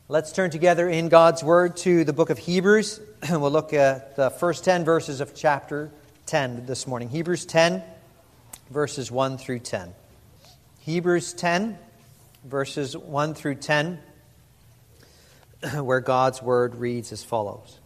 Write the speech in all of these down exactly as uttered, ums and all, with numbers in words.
Let's turn together in God's Word to the book of Hebrews. We'll look at the first ten verses of chapter ten this morning. Hebrews ten, verses one through ten. Hebrews ten, verses one through ten, where God's Word reads as follows.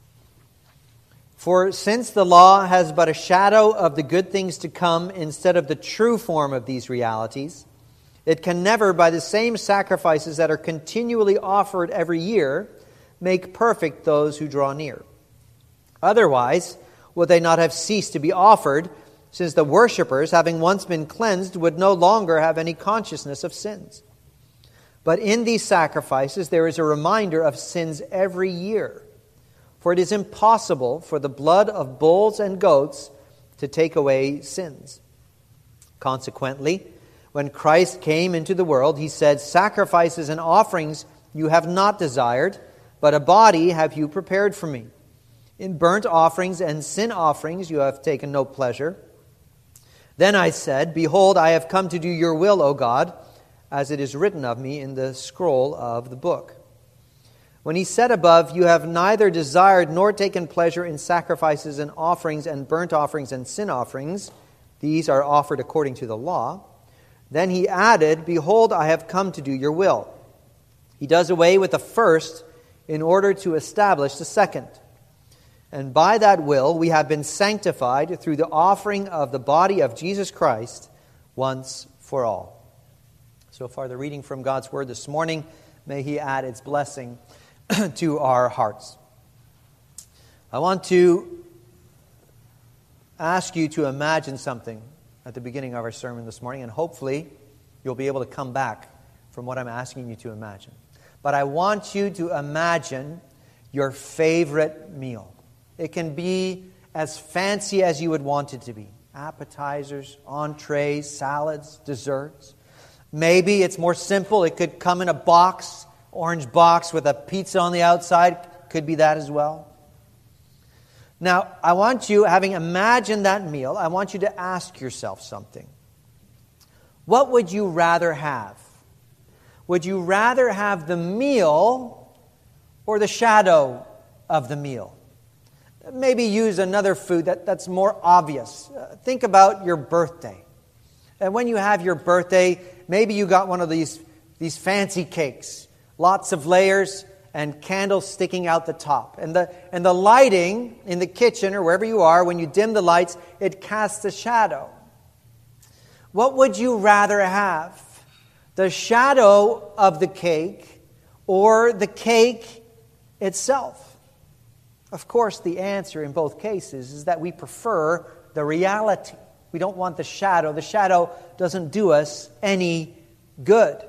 For since the law has but a shadow of the good things to come instead of the true form of these realities, it can never, by the same sacrifices that are continually offered every year, make perfect those who draw near. Otherwise, would they not have ceased to be offered, since the worshippers, having once been cleansed, would no longer have any consciousness of sins? But in these sacrifices there is a reminder of sins every year. For it is impossible for the blood of bulls and goats to take away sins. Consequently, when Christ came into the world, he said, "Sacrifices and offerings you have not desired, but a body have you prepared for me. In burnt offerings and sin offerings you have taken no pleasure. Then I said, Behold, I have come to do your will, O God, as it is written of me in the scroll of the book." When he said above, "You have neither desired nor taken pleasure in sacrifices and offerings and burnt offerings and sin offerings, these are offered according to the law," then he added, "Behold, I have come to do your will." He does away with the first in order to establish the second. And by that will we have been sanctified through the offering of the body of Jesus Christ once for all. So far the reading from God's Word this morning. May He add its blessing to our hearts. I want to ask you to imagine something at the beginning of our sermon this morning, and hopefully you'll be able to come back from what I'm asking you to imagine. But I want you to imagine your favorite meal. It can be as fancy as you would want it to be. Appetizers, entrees, salads, desserts. Maybe it's more simple. It could come in a box, orange box with a pizza on the outside. Could be that as well. Now, I want you, having imagined that meal, I want you to ask yourself something. What would you rather have? Would you rather have the meal or the shadow of the meal? Maybe use another food that, that's more obvious. Uh, think about your birthday. And when you have your birthday, maybe you got one of these, these fancy cakes. Lots of layers and candles sticking out the top. And the, and the lighting in the kitchen or wherever you are, when you dim the lights, it casts a shadow. What would you rather have? The shadow of the cake or the cake itself? Of course, the answer in both cases is that we prefer the reality. We don't want the shadow. The shadow doesn't do us any good.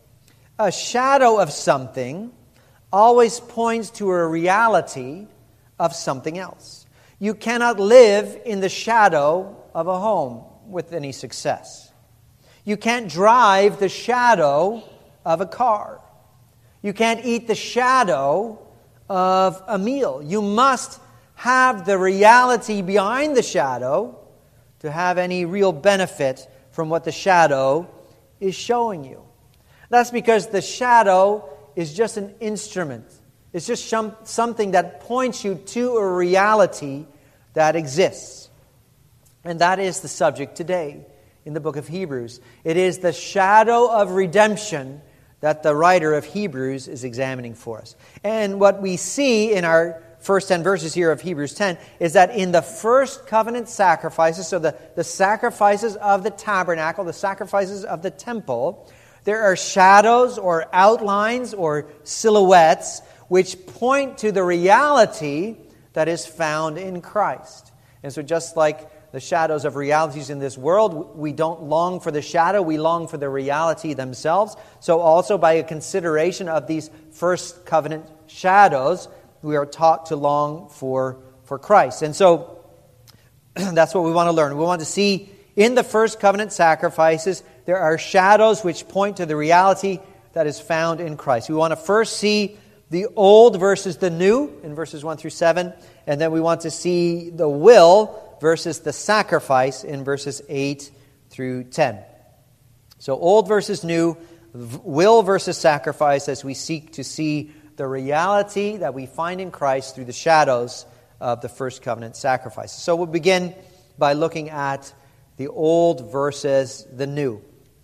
A shadow of something always points to a reality of something else. You cannot live in the shadow of a home with any success. You can't drive the shadow of a car. You can't eat the shadow of a meal. You must have the reality behind the shadow to have any real benefit from what the shadow is showing you. That's because the shadow is just an instrument. It's just some, something that points you to a reality that exists. And that is the subject today in the book of Hebrews. It is the shadow of redemption that the writer of Hebrews is examining for us. And what we see in our first ten verses here of Hebrews ten is that in the first covenant sacrifices, so the, the sacrifices of the tabernacle, the sacrifices of the temple, there are shadows or outlines or silhouettes which point to the reality that is found in Christ. And so just like the shadows of realities in this world, we don't long for the shadow, we long for the reality themselves. So also by a consideration of these first covenant shadows, we are taught to long for, for Christ. And so that's what we want to learn. We want to see in the first covenant sacrifices, there are shadows which point to the reality that is found in Christ. We want to first see the old versus the new in verses one through seven, and then we want to see the will versus the sacrifice in verses eight through ten. So old versus new, will versus sacrifice as we seek to see the reality that we find in Christ through the shadows of the first covenant sacrifices. So we'll begin by looking at the old versus the new.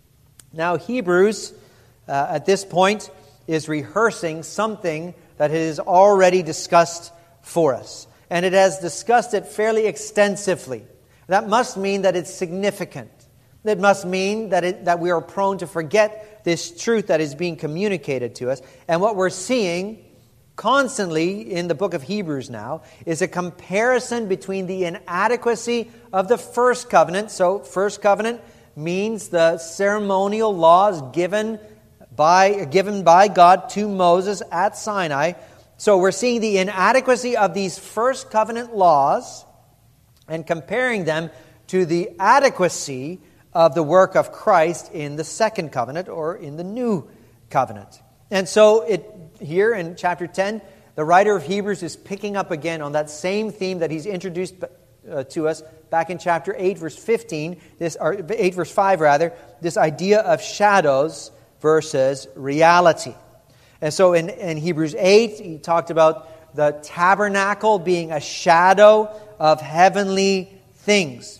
Now Hebrews, uh, at this point, is rehearsing something that it has already discussed for us. And it has discussed it fairly extensively. That must mean that it's significant. It must mean that it, that we are prone to forget this truth that is being communicated to us. And what we're seeing constantly in the book of Hebrews now is a comparison between the inadequacy of the first covenant. So first covenant means the ceremonial laws given by, given by God to Moses at Sinai. So we're seeing the inadequacy of these first covenant laws and comparing them to the adequacy of the work of Christ in the second covenant or in the new covenant. And so it here in chapter ten, the writer of Hebrews is picking up again on that same theme that he's introduced uh, to us back in chapter eight, verse fifteen, this or eight, verse five rather, this idea of shadows versus reality. And so in, in Hebrews eight, he talked about the tabernacle being a shadow of heavenly things.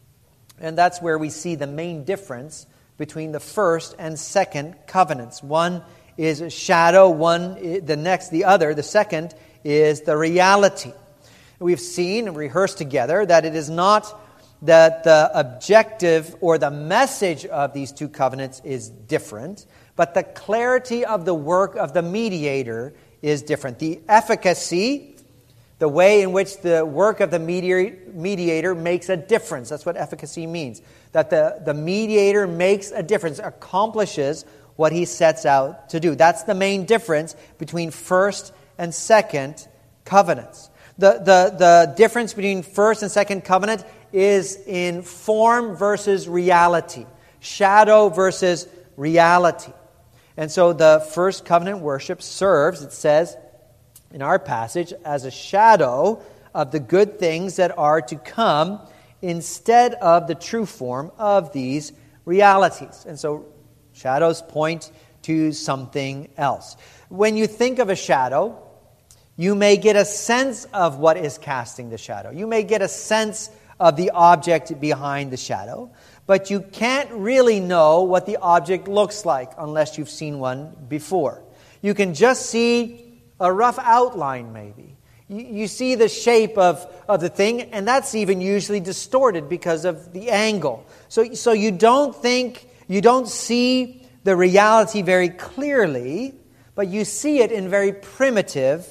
And that's where we see the main difference between the first and second covenants. One is a shadow, one, the next, the other, the second is the reality. We've seen and rehearsed together that it is not that the objective or the message of these two covenants is different, but the clarity of the work of the mediator is different. The efficacy, the way in which the work of the mediator makes a difference. That's what efficacy means. That the, the mediator makes a difference, accomplishes what he sets out to do. That's the main difference between first and second covenants. The, the, the difference between first and second covenant is in form versus reality. Shadow versus reality. And so the first covenant worship serves, it says, in our passage, as a shadow of the good things that are to come instead of the true form of these realities. And so shadows point to something else. When you think of a shadow, you may get a sense of what is casting the shadow. You may get a sense of the object behind the shadow, but you can't really know what the object looks like unless you've seen one before. You can just see a rough outline, maybe. You, you see the shape of, of the thing, and that's even usually distorted because of the angle. So, so you don't think, you don't see the reality very clearly, but you see it in very primitive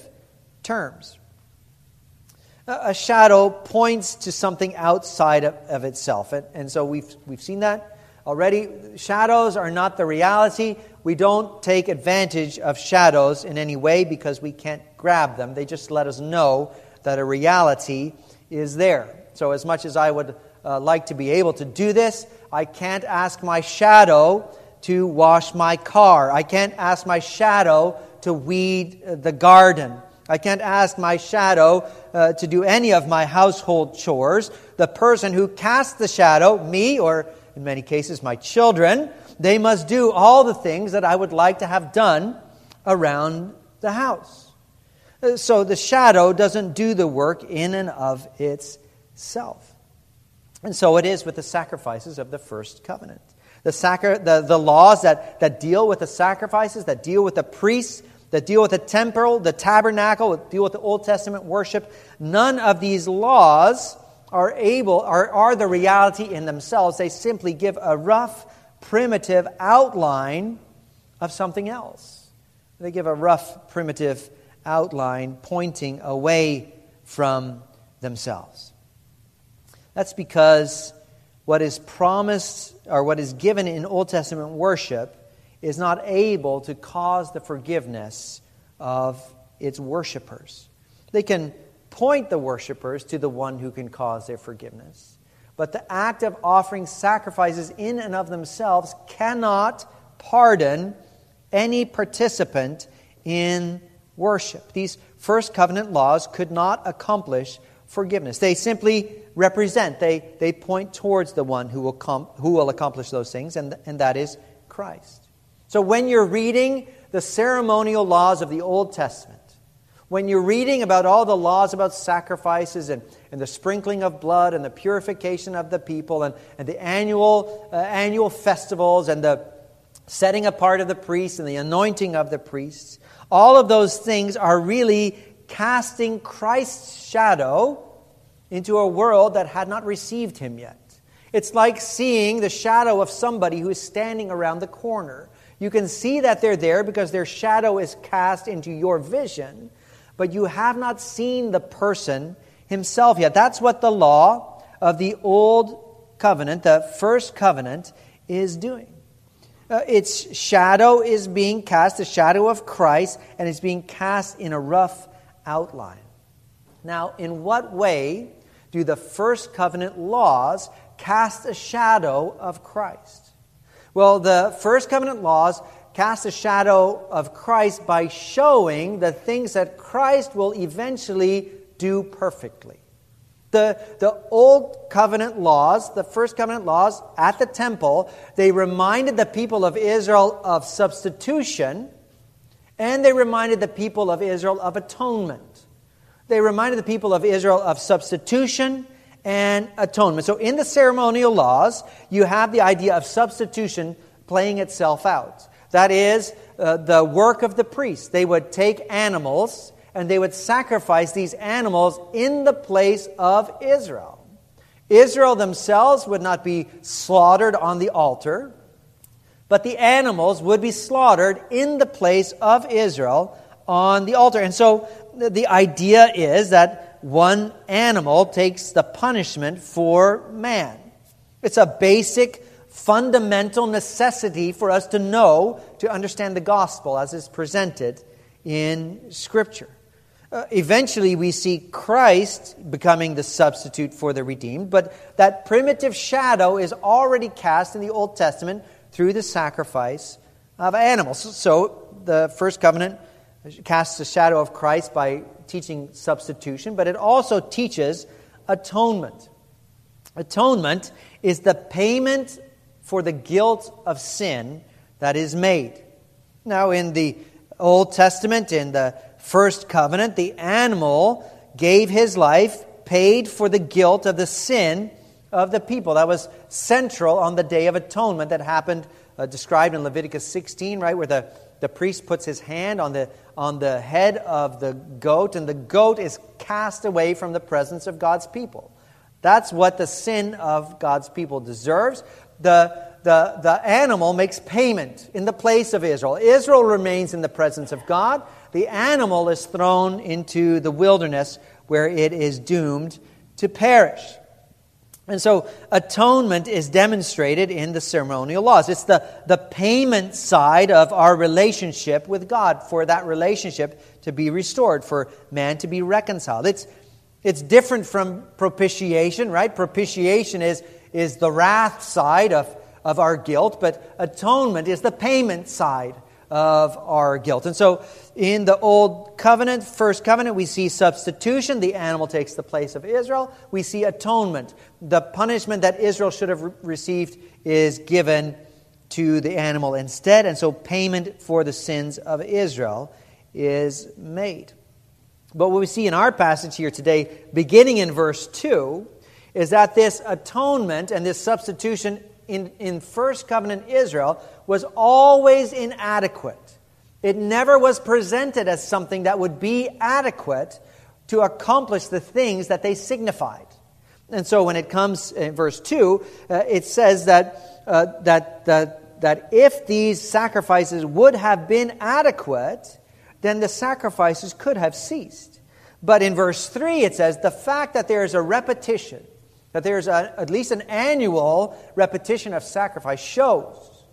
terms. A, a shadow points to something outside of, of itself, and, and so we've we've seen that already. Shadows are not the reality. We don't take advantage of shadows in any way because we can't grab them. They just let us know that a reality is there. So as much as I would uh, like to be able to do this, I can't ask my shadow to wash my car. I can't ask my shadow to weed the garden. I can't ask my shadow uh, to do any of my household chores. The person who casts the shadow, me, or in many cases my children, they must do all the things that I would like to have done around the house. So the shadow doesn't do the work in and of itself. And so it is with the sacrifices of the first covenant. The, sacri- the, the laws that, that deal with the sacrifices, that deal with the priests, that deal with the temple, the tabernacle, that deal with the Old Testament worship, none of these laws are able, are, are the reality in themselves. They simply give a rough, primitive outline of something else. They give a rough, primitive outline pointing away from themselves. That's because what is promised or what is given in Old Testament worship is not able to cause the forgiveness of its worshipers. They can point the worshipers to the one who can cause their forgiveness. But the act of offering sacrifices in and of themselves cannot pardon any participant in worship. These first covenant laws could not accomplish forgiveness. They simply represent, they, they point towards the one who will com- who will accomplish those things, and, and that is Christ. So when you're reading the ceremonial laws of the Old Testament, when you're reading about all the laws about sacrifices and, and the sprinkling of blood and the purification of the people and, and the annual, uh, annual festivals and the setting apart of the priests and the anointing of the priests, all of those things are really casting Christ's shadow into a world that had not received him yet. It's like seeing the shadow of somebody who is standing around the corner. You can see that they're there because their shadow is cast into your vision, but you have not seen the person himself yet. That's what the law of the Old Covenant, the first covenant, is doing. Uh, its shadow is being cast, the shadow of Christ, and it's being cast in a rough outline. Now, in what way do the first covenant laws cast a shadow of Christ? Well, the first covenant laws cast a shadow of Christ by showing the things that Christ will eventually do perfectly. The, the Old Covenant laws, the First Covenant laws at the temple, they reminded the people of Israel of substitution, and they reminded the people of Israel of atonement. They reminded the people of Israel of substitution and atonement. So in the ceremonial laws, you have the idea of substitution playing itself out. That is, uh, the work of the priests. They would take animals and they would sacrifice these animals in the place of Israel. Israel themselves would not be slaughtered on the altar, but the animals would be slaughtered in the place of Israel on the altar. And so the idea is that one animal takes the punishment for man. It's a basic, fundamental necessity for us to know, to understand the gospel as it's presented in Scripture. Uh, eventually, we see Christ becoming the substitute for the redeemed, but that primitive shadow is already cast in the Old Testament through the sacrifice of animals. So, the first covenant casts a shadow of Christ by teaching substitution, but it also teaches atonement. Atonement is the payment for the guilt of sin that is made. Now, in the Old Testament, in the First Covenant, the animal gave his life, paid for the guilt of the sin of the people. That was central on the Day of Atonement that happened, uh, described in Leviticus sixteen, right, where the, the priest puts his hand on the, on the head of the goat, and the goat is cast away from the presence of God's people. That's what the sin of God's people deserves. The, the, the animal makes payment in the place of Israel. Israel remains in the presence of God. The animal is thrown into the wilderness where it is doomed to perish. And so atonement is demonstrated in the ceremonial laws. It's the, the payment side of our relationship with God, for that relationship to be restored, for man to be reconciled. It's It's different from propitiation, right? Propitiation is, is the wrath side of, of our guilt, but atonement is the payment side of our guilt. And so in the Old Covenant, First Covenant, we see substitution. The animal takes the place of Israel. We see atonement. The punishment that Israel should have re- received is given to the animal instead. And so payment for the sins of Israel is made. But what we see in our passage here today, beginning in verse two, is that this atonement and this substitution in, in First Covenant Israel was always inadequate. It never was presented as something that would be adequate to accomplish the things that they signified. And so when it comes in verse two, uh, it says that, uh, that, that, that if these sacrifices would have been adequate, then the sacrifices could have ceased. But in verse three it says, the fact that there is a repetition, that there is a, at least an annual repetition of sacrifice, shows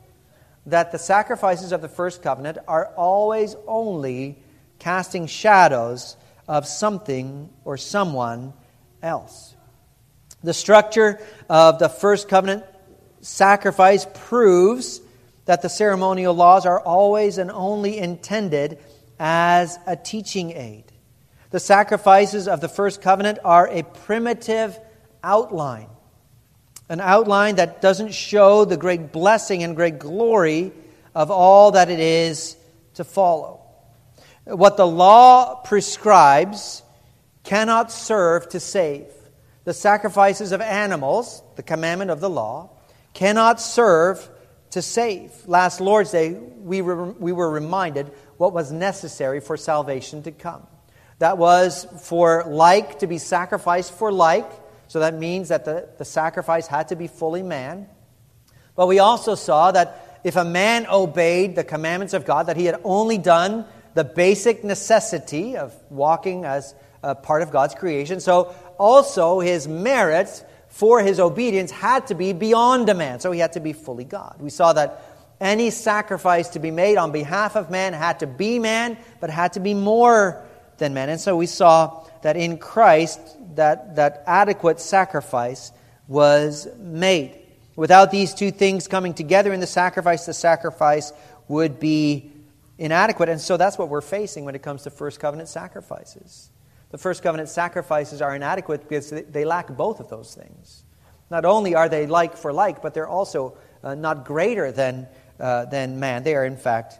that the sacrifices of the first covenant are always only casting shadows of something or someone else. The structure of the first covenant sacrifice proves that the ceremonial laws are always and only intended as a teaching aid. The sacrifices of the first covenant are a primitive outline. An outline that doesn't show the great blessing and great glory of all that it is to follow. What the law prescribes cannot serve to save. The sacrifices of animals, the commandment of the law, cannot serve to save. Last Lord's Day, we were, we were reminded what was necessary for salvation to come. That was for like to be sacrificed for like, so that means that the, the sacrifice had to be fully man. But we also saw that if a man obeyed the commandments of God, that he had only done the basic necessity of walking as a part of God's creation. So also his merits for his obedience had to be beyond a man. So he had to be fully God. We saw that any sacrifice to be made on behalf of man had to be man, but had to be more than man. And so we saw that in Christ, that, that adequate sacrifice was made. Without these two things coming together in the sacrifice, the sacrifice would be inadequate. And so that's what we're facing when it comes to first covenant sacrifices. The first covenant sacrifices are inadequate because they lack both of those things. Not only are they like for like, but they're also uh, not greater than, uh, than man. They are, in fact,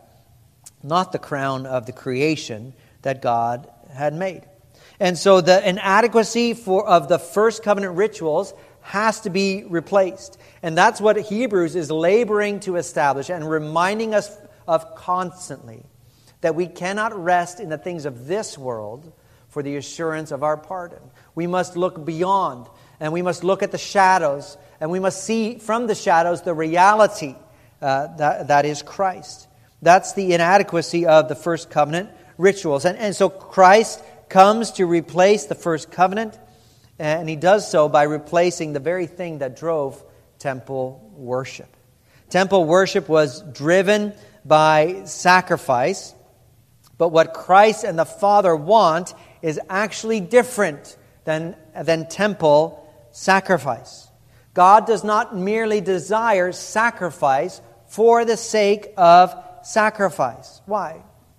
not the crown of the creation that God had made. And so the inadequacy for, of the first covenant rituals has to be replaced. And that's what Hebrews is laboring to establish and reminding us of constantly, that we cannot rest in the things of this world for the assurance of our pardon. We must look beyond, and we must look at the shadows, and we must see from the shadows the reality uh, that, that is Christ. That's the inadequacy of the first covenant rituals. And, and so Christ comes to replace the first covenant, and he does so by replacing the very thing that drove temple worship. Temple worship was driven by sacrifice, but what Christ and the Father want is actually different than, than temple sacrifice. God does not merely desire sacrifice for the sake of sacrifice. Why?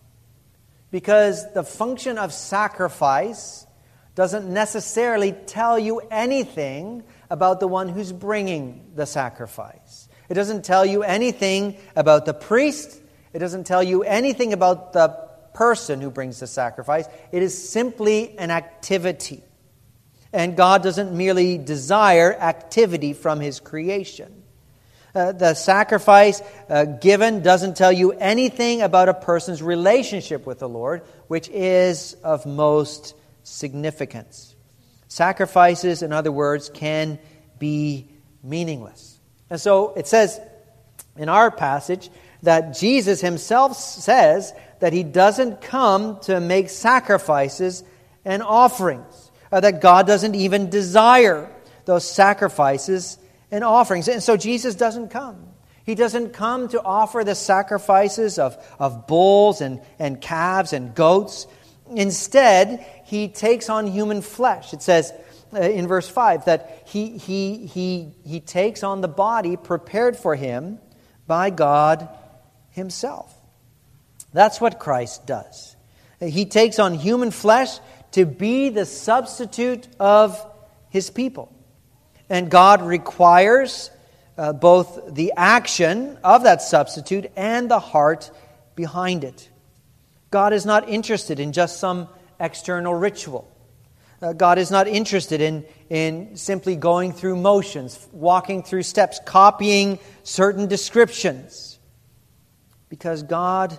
Because the function of sacrifice doesn't necessarily tell you anything about the one who's bringing the sacrifice. It doesn't tell you anything about the priest. It doesn't tell you anything about the person who brings the sacrifice. It is simply an activity. And God doesn't merely desire activity from His creation. Uh, the sacrifice uh, given doesn't tell you anything about a person's relationship with the Lord, which is of most significance. Sacrifices, in other words, can be meaningless. And so it says in our passage that Jesus Himself says that He doesn't come to make sacrifices and offerings, or that God doesn't even desire those sacrifices and offerings. And so Jesus doesn't come. He doesn't come to offer the sacrifices of, of bulls and, and calves and goats. Instead, He takes on human flesh. It says uh, in verse five that he, he, he, he takes on the body prepared for Him by God Himself. That's what Christ does. He takes on human flesh to be the substitute of His people. And God requires uh, both the action of that substitute and the heart behind it. God is not interested in just some external ritual. Uh, God is not interested in, in simply going through motions, walking through steps, copying certain descriptions. Because God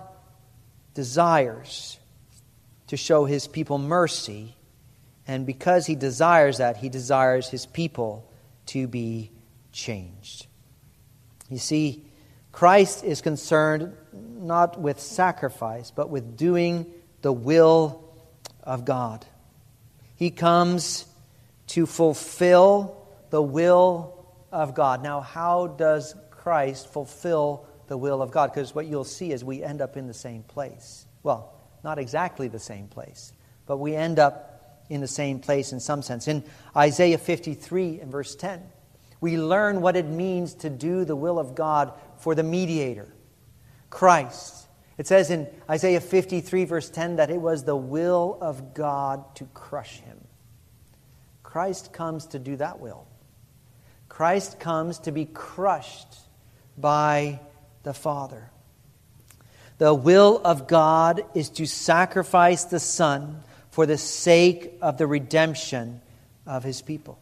desires to show His people mercy, and because He desires that, He desires His people to be changed. You see, Christ is concerned not with sacrifice, but with doing the will of God. He comes to fulfill the will of God. Now, how does Christ fulfill the will of God? Because what you'll see is we end up in the same place. Well, not exactly the same place, but we end up in the same place in some sense. In Isaiah fifty-three and verse ten, we learn what it means to do the will of God for the mediator, Christ. It says in Isaiah fifty-three verse ten that it was the will of God to crush Him. Christ comes to do that will. Christ comes to be crushed by the Father. The will of God is to sacrifice the Son for the sake of the redemption of His people.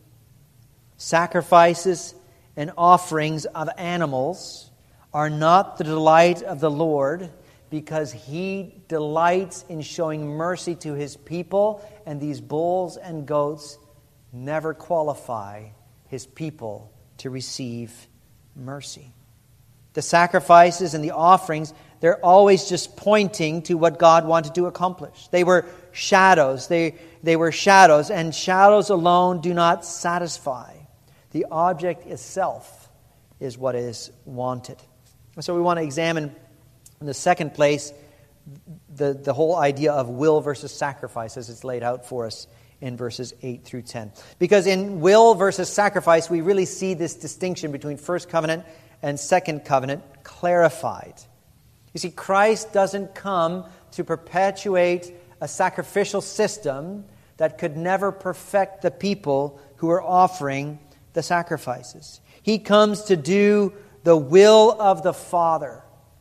Sacrifices and offerings of animals are not the delight of the Lord, because He delights in showing mercy to His people, and these bulls and goats never qualify His people to receive mercy. The sacrifices and the offerings, they're always just pointing to what God wanted to accomplish. They were shadows. They, they were shadows, and shadows alone do not satisfy. The object itself is what is wanted. So we want to examine, in the second place, the, the whole idea of will versus sacrifice as it's laid out for us in verses eight through ten. Because in will versus sacrifice, we really see this distinction between first covenant and second covenant clarified. You see, Christ doesn't come to perpetuate a sacrificial system that could never perfect the people who are offering the sacrifices. He comes to do the will of the Father.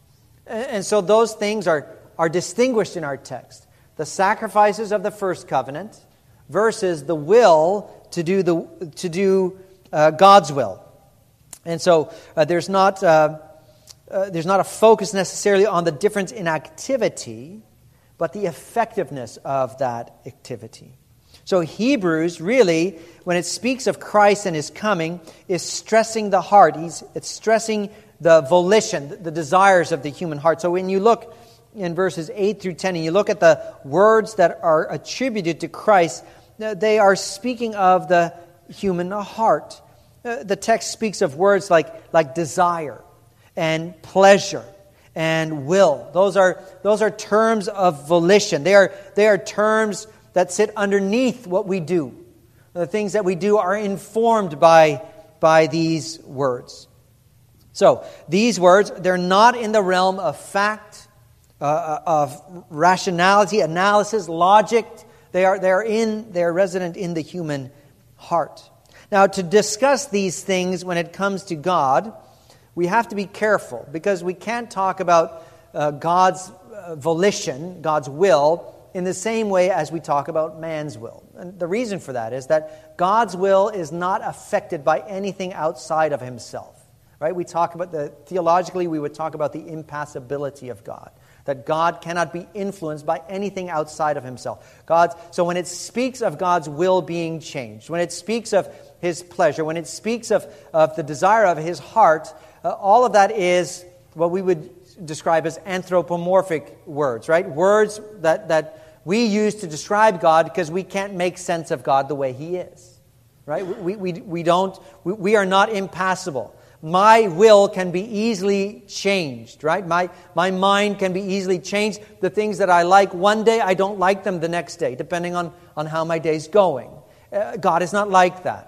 And so those things are, are distinguished in our text. The sacrifices of the first covenant versus the will to do the to do uh, God's will. And so uh, there's not uh, uh, there's not a focus necessarily on the difference in activity, but the effectiveness of that activity. So Hebrews really, when it speaks of Christ and His coming, is stressing the heart. He's, it's stressing the volition, the desires of the human heart. So when you look in verses eight through ten, and you look at the words that are attributed to Christ, they are speaking of the human heart. The text speaks of words like, like desire and pleasure and will. Those are, those are terms of volition. They are, they are terms that sit underneath what we do. The things that we do are informed by, by these words. So, these words, they're not in the realm of fact, uh, of rationality, analysis, logic. They are, they are in, they are resident in the human heart. Now, to discuss these things when it comes to God, we have to be careful, because we can't talk about uh, God's uh, volition, God's will, in the same way as we talk about man's will. And the reason for that is that God's will is not affected by anything outside of Himself. Right? We talk about the, theologically, we would talk about the impassibility of God. That God cannot be influenced by anything outside of Himself. God's, so when it speaks of God's will being changed, when it speaks of His pleasure, when it speaks of, of the desire of His heart, uh, all of that is what we would describe as anthropomorphic words, right? Words that, that we use to describe God because we can't make sense of God the way He is, right? We, we, we don't, we, we are not impassible. My will can be easily changed, right? My, my mind can be easily changed. The things that I like one day, I don't like them the next day, depending on, on how my day's going. Uh, God is not like that.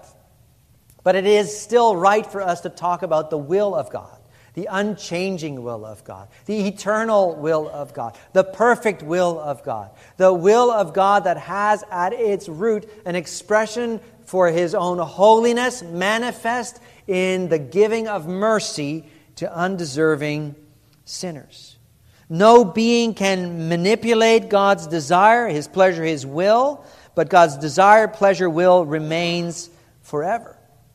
But it is still right for us to talk about the will of God, the unchanging will of God, the eternal will of God, the perfect will of God, the will of God that has at its root an expression for His own holiness manifest in the giving of mercy to undeserving sinners. No being can manipulate God's desire, His pleasure, His will, but God's desire, pleasure, will remains forever.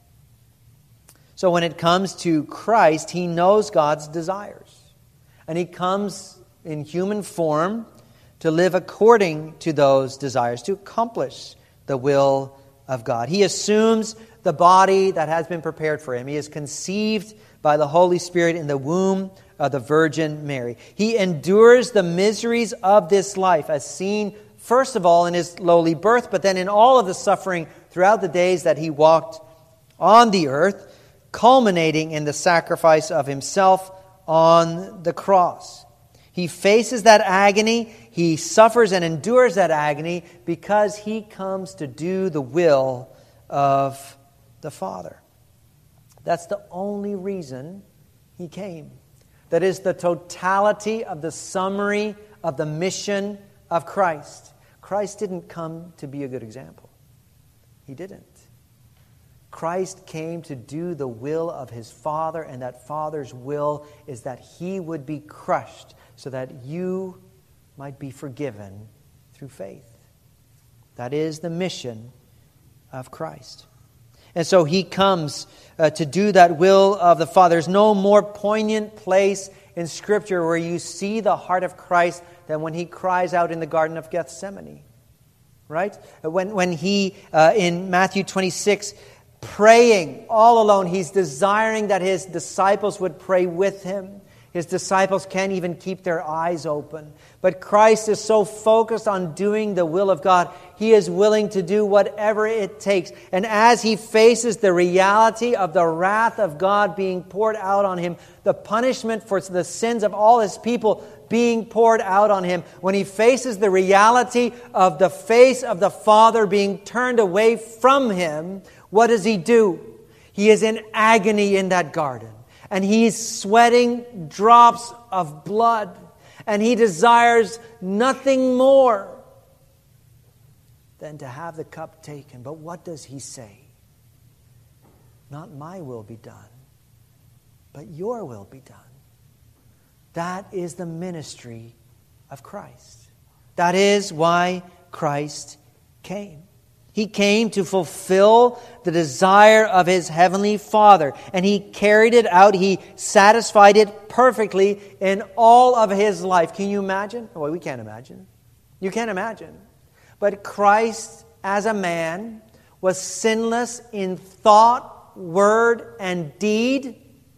So when it comes to Christ, He knows God's desires. And He comes in human form to live according to those desires, to accomplish the will of God. He assumes the body that has been prepared for Him. He is conceived by the Holy Spirit in the womb of the Virgin Mary. He endures the miseries of this life, as seen first of all in His lowly birth, but then in all of the suffering throughout the days that He walked on the earth, culminating in the sacrifice of Himself on the cross. He faces that agony, He suffers and endures that agony because He comes to do the will of the Father. That's the only reason He came. That is the totality of the summary of the mission of Christ. Christ didn't come to be a good example. He didn't. Christ came to do the will of His Father, and that Father's will is that He would be crushed, so that you might be forgiven through faith. That is the mission of Christ. And so he comes uh, to do that will of the Father. There's no more poignant place in Scripture where you see the heart of Christ than when he cries out in the Garden of Gethsemane. Right? When, when he, uh, in Matthew twenty-six, praying all alone, he's desiring that his disciples would pray with him. His disciples can't even keep their eyes open. But Christ is so focused on doing the will of God, he is willing to do whatever it takes. And as he faces the reality of the wrath of God being poured out on him, the punishment for the sins of all his people being poured out on him, when he faces the reality of the face of the Father being turned away from him, what does he do? He is in agony in that garden. And he's sweating drops of blood. And he desires nothing more than to have the cup taken. But what does he say? Not my will be done, but your will be done. That is the ministry of Christ. That is why Christ came. He came to fulfill the desire of his heavenly Father. And he carried it out. He satisfied it perfectly in all of his life. Can you imagine? Well, we can't imagine. You can't imagine. But Christ, as a man, was sinless in thought, word, and deed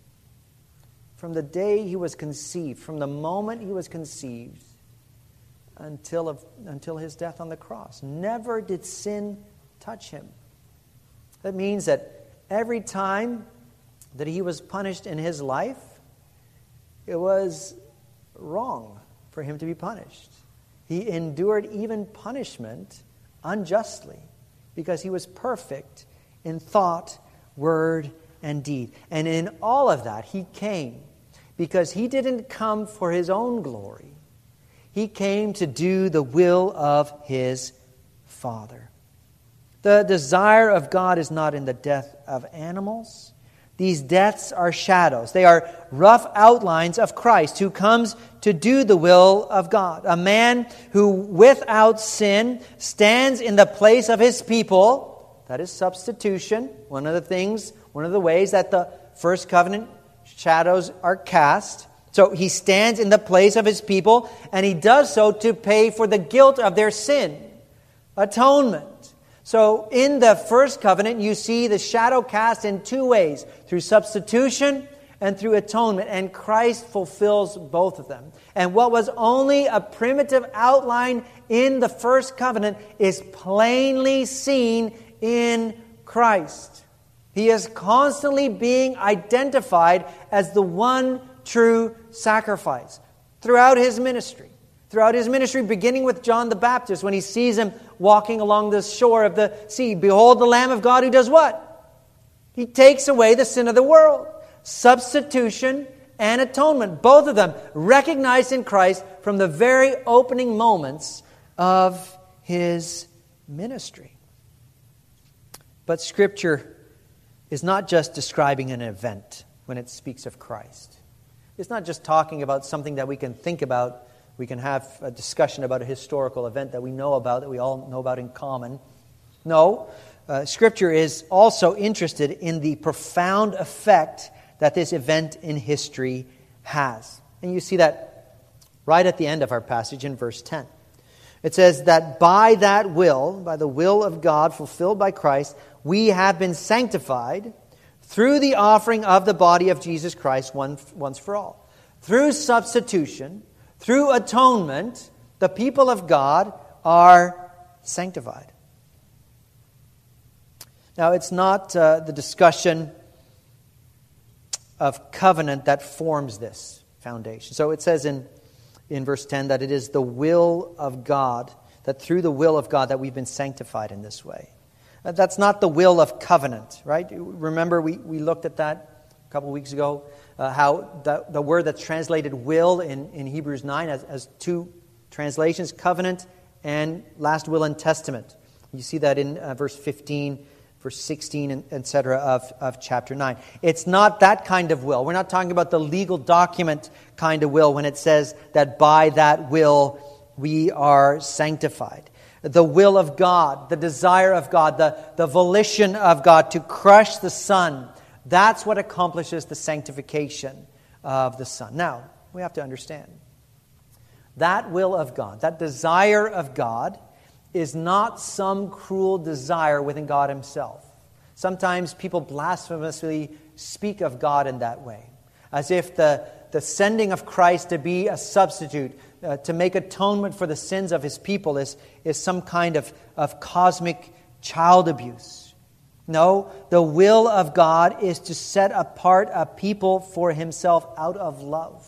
from the day he was conceived, from the moment he was conceived, Until, of, until his death on the cross. Never did sin touch him. That means that every time that he was punished in his life, it was wrong for him to be punished. He endured even punishment unjustly because he was perfect in thought, word, and deed. And in all of that, he came because he didn't come for his own glory. He came to do the will of his Father. The desire of God is not in the death of animals. These deaths are shadows. They are rough outlines of Christ who comes to do the will of God. A man who without sin stands in the place of his people. That is substitution. One of the things, one of the ways that the first covenant shadows are cast. So he stands in the place of his people, and he does so to pay for the guilt of their sin. Atonement. So in the first covenant, you see the shadow cast in two ways, through substitution and through atonement. And Christ fulfills both of them. And what was only a primitive outline in the first covenant is plainly seen in Christ. He is constantly being identified as the one true sacrifice throughout his ministry. Throughout his ministry, beginning with John the Baptist, when he sees him walking along the shore of the sea. Behold the Lamb of God who does what? He takes away the sin of the world. Substitution and atonement, both of them recognized in Christ from the very opening moments of his ministry. But Scripture is not just describing an event when it speaks of Christ. It's not just talking about something that we can think about. We can have a discussion about a historical event that we know about, that we all know about in common. No, uh, Scripture is also interested in the profound effect that this event in history has. And you see that right at the end of our passage in verse ten. It says that by that will, by the will of God fulfilled by Christ, we have been sanctified through the offering of the body of Jesus Christ once, once for all. Through substitution, through atonement, the people of God are sanctified. Now, it's not uh, the discussion of covenant that forms this foundation. So it says in, in verse ten that it is the will of God, that through the will of God that we've been sanctified in this way. That's not the will of covenant, right? Remember we, we looked at that a couple weeks ago, uh, how the, the word that's translated will in, in Hebrews nine has, has two translations, covenant and last will and testament. You see that in uh, verse fifteen, verse sixteen, et cetera, of, of chapter nine. It's not that kind of will. We're not talking about the legal document kind of will when it says that by that will we are sanctified. The will of God, the desire of God, the, the volition of God to crush the Son, that's what accomplishes the sanctification of the Son. Now, we have to understand, that will of God, that desire of God, is not some cruel desire within God Himself. Sometimes people blasphemously speak of God in that way, as if the, the sending of Christ to be a substitute, uh, to make atonement for the sins of His people is, is some kind of, of cosmic child abuse. No, the will of God is to set apart a people for Himself out of love.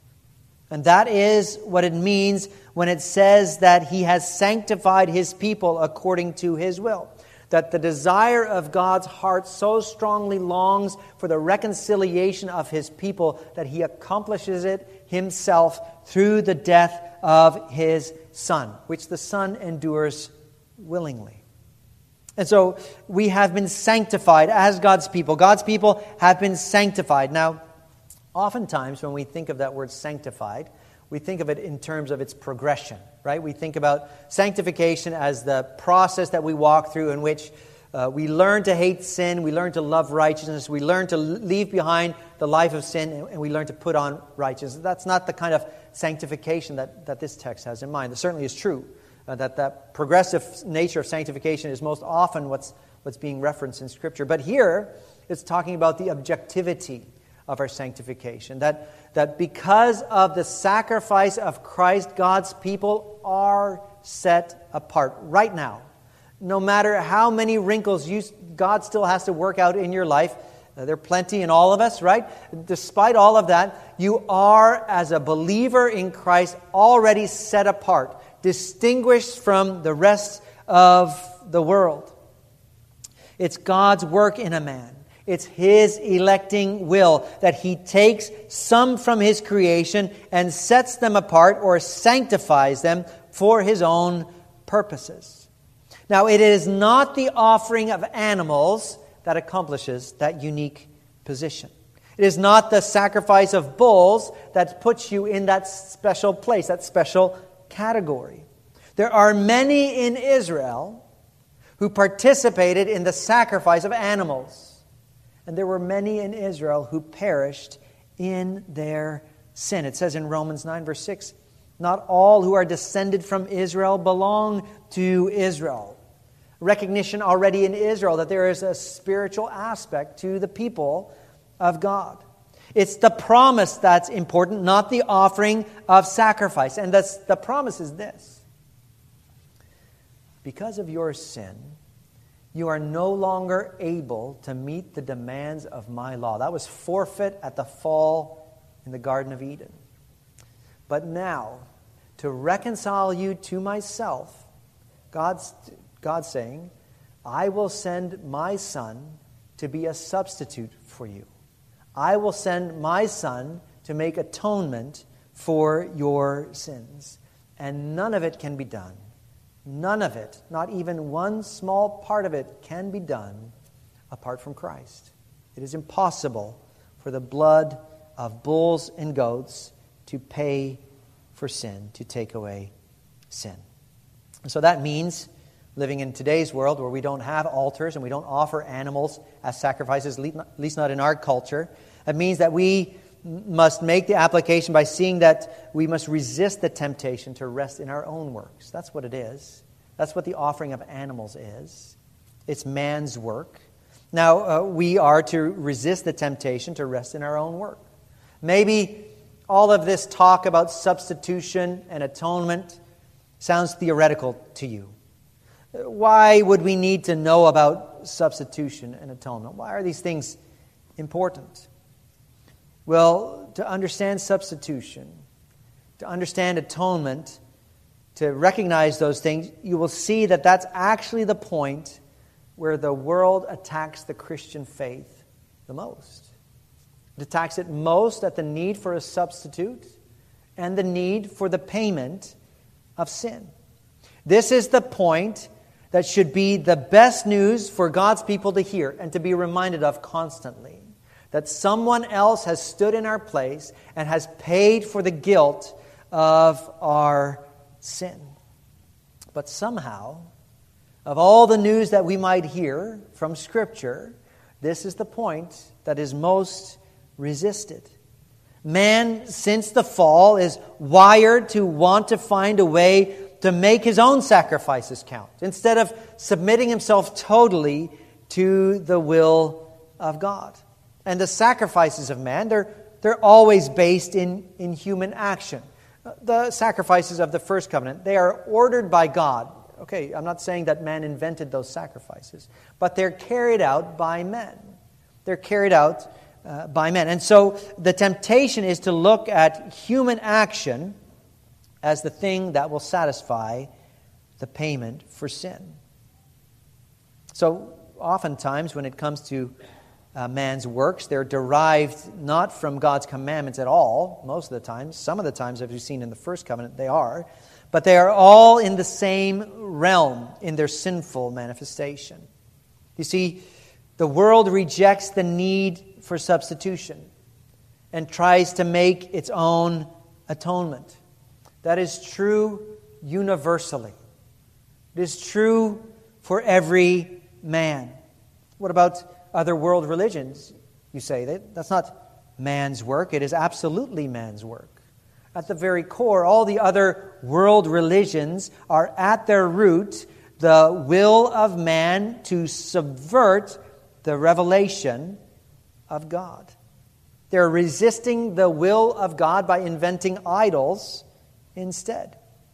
And that is what it means when it says that He has sanctified His people according to His will. That the desire of God's heart so strongly longs for the reconciliation of His people that He accomplishes it Himself through the death of His Son, which the Son endures willingly. And so we have been sanctified as God's people. God's people have been sanctified. Now, oftentimes, when we think of that word sanctified, we think of it in terms of its progression, right? We think about sanctification as the process that we walk through in which uh, we learn to hate sin, we learn to love righteousness, we learn to leave behind the life of sin, and we learn to put on righteousness. That's not the kind of sanctification that, that this text has in mind. It certainly is true uh, that that progressive nature of sanctification is most often what's, what's being referenced in Scripture. But here, it's talking about the objectivity of our sanctification. That, that because of the sacrifice of Christ, God's people are set apart right now. No matter how many wrinkles you, God still has to work out in your life, uh, there are plenty in all of us, right? Despite all of that, you are, as a believer in Christ, already set apart, distinguished from the rest of the world. It's God's work in a man. It's His electing will that He takes some from His creation and sets them apart or sanctifies them for His own purposes. Now, it is not the offering of animals that accomplishes that unique position. It is not the sacrifice of bulls that puts you in that special place, that special category. There are many in Israel who participated in the sacrifice of animals. And there were many in Israel who perished in their sin. It says in Romans nine, verse six, not all who are descended from Israel belong to Israel. Recognition already in Israel that there is a spiritual aspect to the people of God. It's the promise that's important, not the offering of sacrifice. And that's, the promise is this. Because of your sin, you are no longer able to meet the demands of my law. That was forfeit at the fall in the Garden of Eden. But now, to reconcile you to myself, God's, God's saying, I will send my Son to be a substitute for you. I will send my Son to make atonement for your sins. And none of it can be done. None of it, not even one small part of it, can be done apart from Christ. It is impossible for the blood of bulls and goats to pay for sin, to take away sin. And so that means living in today's world where we don't have altars and we don't offer animals as sacrifices, at least not in our culture. It means that we must make the application by seeing that we must resist the temptation to rest in our own works. That's what it is. That's what the offering of animals is. It's man's work. Now, uh, we are to resist the temptation to rest in our own work. Maybe all of this talk about substitution and atonement sounds theoretical to you. Why would we need to know about substitution and atonement? Why are these things important? Well, to understand substitution, to understand atonement, to recognize those things, you will see that that's actually the point where the world attacks the Christian faith the most. It attacks it most at the need for a substitute and the need for the payment of sin. This is the point that should be the best news for God's people to hear and to be reminded of constantly. That someone else has stood in our place and has paid for the guilt of our sin. But somehow, of all the news that we might hear from Scripture, this is the point that is most resisted. Man, since the fall, is wired to want to find a way to make his own sacrifices count, instead of submitting himself totally to the will of God. And the sacrifices of man, they're, they're always based in, in human action. The sacrifices of the first covenant, they are ordered by God. Okay, I'm not saying that man invented those sacrifices, but they're carried out by men. They're carried out uh, by men. And so the temptation is to look at human action as the thing that will satisfy the payment for sin. So oftentimes when it comes to uh, man's works, they're derived not from God's commandments at all, most of the times. Some of the times, as we've seen in the first covenant, they are. But they are all in the same realm in their sinful manifestation. You see, the world rejects the need for substitution and tries to make its own atonement. That is true universally. It is true for every man. What about other world religions? You say that that's not man's work. It is absolutely man's work. At the very core, all the other world religions are at their root the will of man to subvert the revelation of God. They're resisting the will of God by inventing idols instead.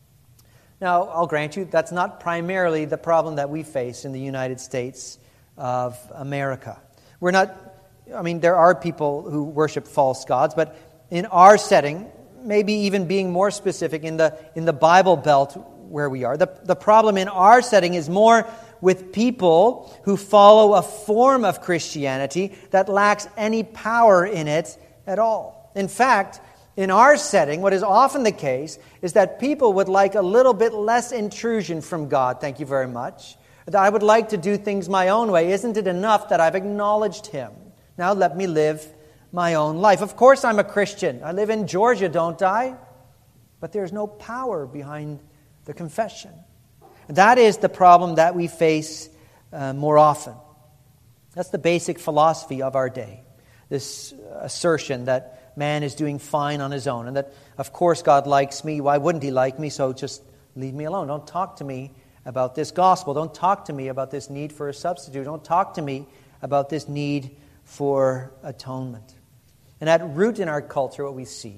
Now, I'll grant you, that's not primarily the problem that we face in the United States of America. We're not, I mean, there are people who worship false gods, but in our setting, maybe even being more specific, in the in the Bible Belt where we are, the, the problem in our setting is more with people who follow a form of Christianity that lacks any power in it at all. In fact, in our setting, what is often the case is that people would like a little bit less intrusion from God, thank you very much. That I would like to do things my own way. Isn't it enough that I've acknowledged Him? Now let me live my own life. Of course I'm a Christian. I live in Georgia, don't I? But there's no power behind the confession. That is the problem that we face uh, more often. That's the basic philosophy of our day. This assertion that man is doing fine on his own and that, of course, God likes me. Why wouldn't He like me? So just leave me alone. Don't talk to me about this gospel. Don't talk to me about this need for a substitute. Don't talk to me about this need for atonement. And at root in our culture, what we see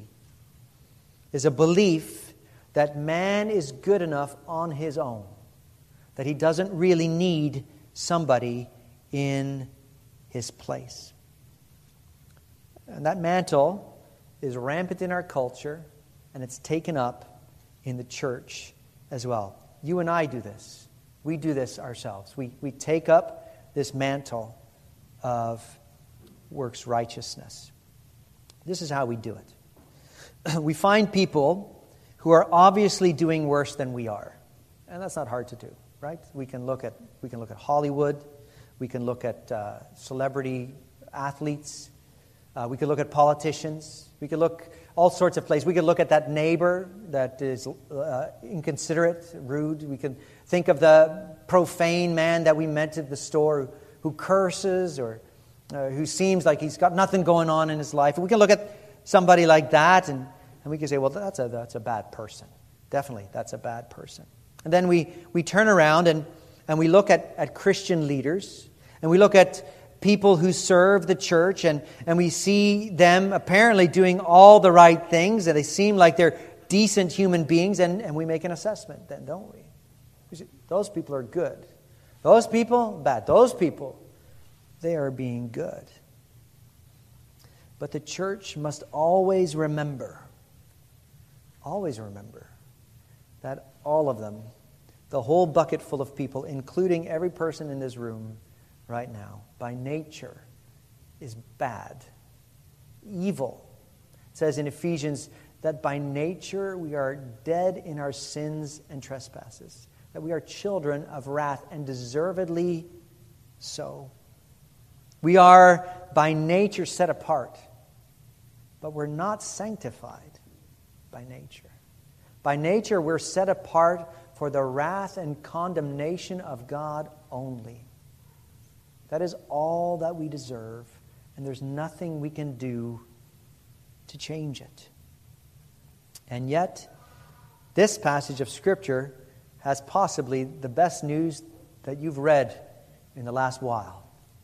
is a belief that man is good enough on his own, that he doesn't really need somebody in his place. And that mantle is rampant in our culture, and it's taken up in the church as well. You and I do this. We do this ourselves. We, we take up this mantle of works righteousness. This is how we do it. We find people who are obviously doing worse than we are. And that's not hard to do, right? We can look at we can look at Hollywood. We can look at uh, celebrity athletes. Uh, we could look at politicians. We could look all sorts of places. We could look at that neighbor that is uh, inconsiderate, rude. We can think of the profane man that we met at the store who, who curses or uh, who seems like he's got nothing going on in his life. We can look at somebody like that and, and we can say, well, that's a that's a bad person. Definitely, that's a bad person. And then we, we turn around and, and we look at, at Christian leaders and we look at people who serve the church, and, and we see them apparently doing all the right things, and they seem like they're decent human beings, and, and we make an assessment then, don't we? we say, those people are good. Those people, bad. Those people, they are being good. But the church must always remember, always remember, that all of them, the whole bucket full of people, including every person in this room right now, by nature, is bad, evil. It says in Ephesians that by nature we are dead in our sins and trespasses. that we are children of wrath, and deservedly so. We are by nature set apart, but we're not sanctified by nature. By nature, we're set apart for the wrath and condemnation of God only. That is all that we deserve, and there's nothing we can do to change it. And yet, this passage of Scripture has possibly the best news that you've read in the last while.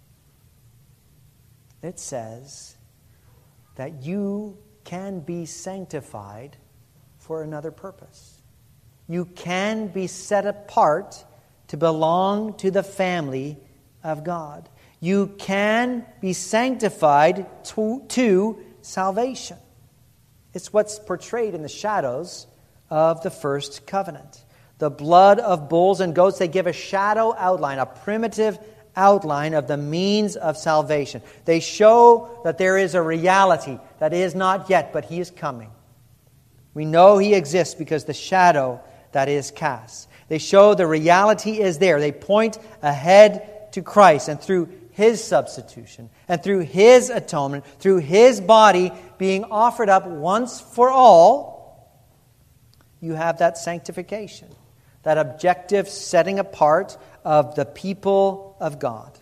It says that you can be sanctified for another purpose. You can be set apart to belong to the family of God. You can be sanctified to, to salvation. It's what's portrayed in the shadows of the first covenant. The blood of bulls and goats, they give a shadow outline, a primitive outline of the means of salvation. They show that there is a reality that is not yet, but He is coming. We know He exists because the shadow that is cast. They show the reality is there. They point ahead to Christ, and through His substitution and through His atonement, through His body being offered up once for all, you have that sanctification, that objective setting apart of the people of God.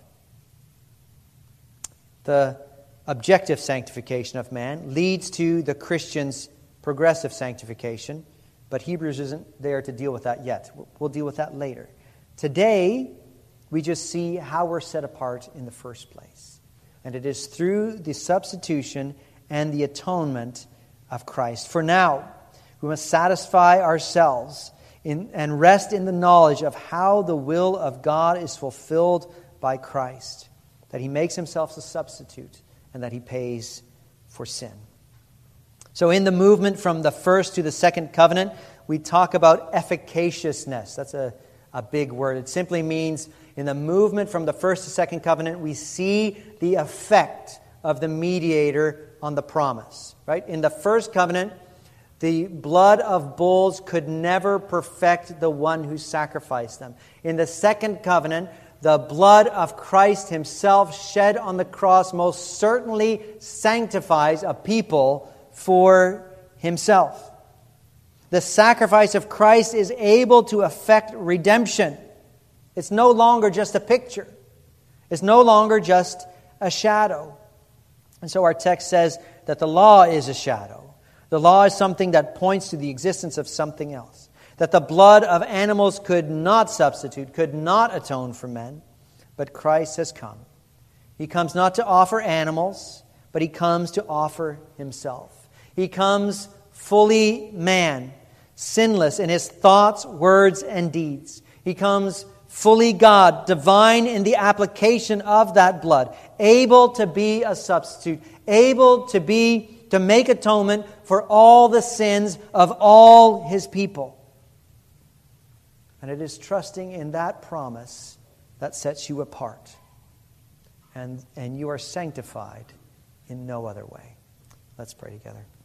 The objective sanctification of man leads to the Christian's progressive sanctification, but Hebrews isn't there to deal with that yet. We'll deal with that later. Today, we just see how we're set apart in the first place. And it is through the substitution and the atonement of Christ. For now, we must satisfy ourselves in, and rest in the knowledge of how the will of God is fulfilled by Christ. That He makes Himself a substitute and that He pays for sin. So in the movement from the first to the second covenant, we talk about efficaciousness. That's a, a big word. It simply means in the movement from the first to second covenant, we see the effect of the mediator on the promise. Right? In the first covenant, the blood of bulls could never perfect the one who sacrificed them. In the second covenant, the blood of Christ Himself shed on the cross most certainly sanctifies a people for Himself. The sacrifice of Christ is able to effect redemption. It's no longer just a picture. It's no longer just a shadow. And so our text says that the law is a shadow. The law is something that points to the existence of something else. That the blood of animals could not substitute, could not atone for men, but Christ has come. He comes not to offer animals, but He comes to offer Himself. He comes fully man, sinless in His thoughts, words, and deeds. He comes fully God, divine in the application of that blood, able to be a substitute, able to be to make atonement for all the sins of all His people. And it is trusting in that promise that sets you apart. And, and you are sanctified in no other way. Let's pray together.